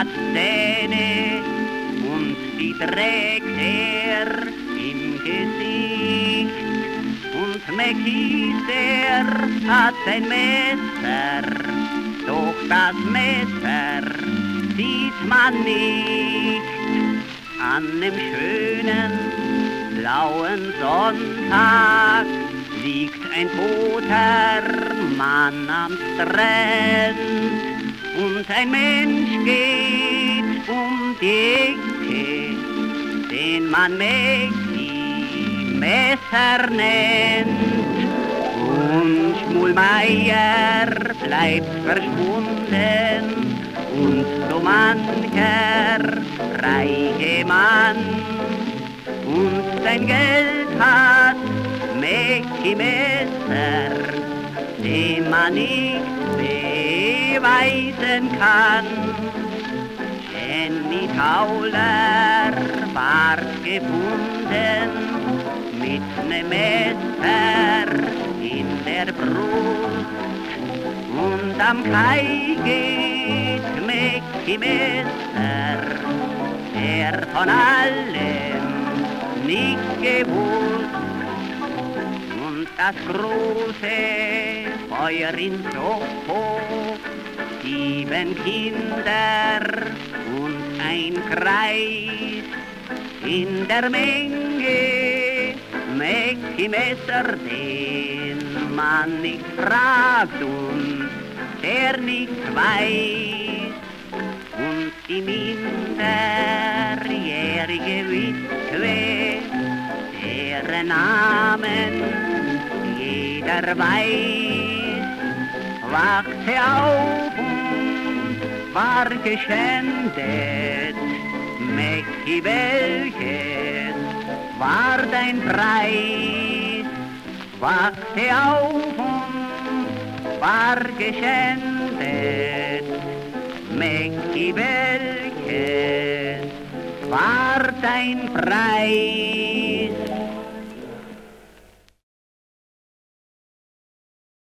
hat Zähne und die trägt er im Gesicht. Und Mäckis, der hat ein Messer, doch das Messer sieht man nicht. An dem schönen blauen Sonntag liegt ein toter Mann am Strand und ein Mensch geht um die Ecke, den man Mäcki Messer nennt. Und Schmulmeier bleibt verschwunden und so mancher reiche Mann und sein Geld hat Mäcki Messer, den man nicht beweisen kann. Jenny Tauler ward gefunden mit nem Messer in der Brust und am Kai geht Mäcki Messer, der von allem nicht gewusst. Und das große Feuer in Sopo, 7 Kinder und ein Kreis, in der Menge Mäcki Messer, den man nicht fragt und der nicht weiß. Und die minderjährige Witwe, deren Namen jeder weiß, wachte auf und war geschändet. Mäcki, welches war dein Preis? Wachte auf und war geschändet. Mäcki, welches war dein Preis?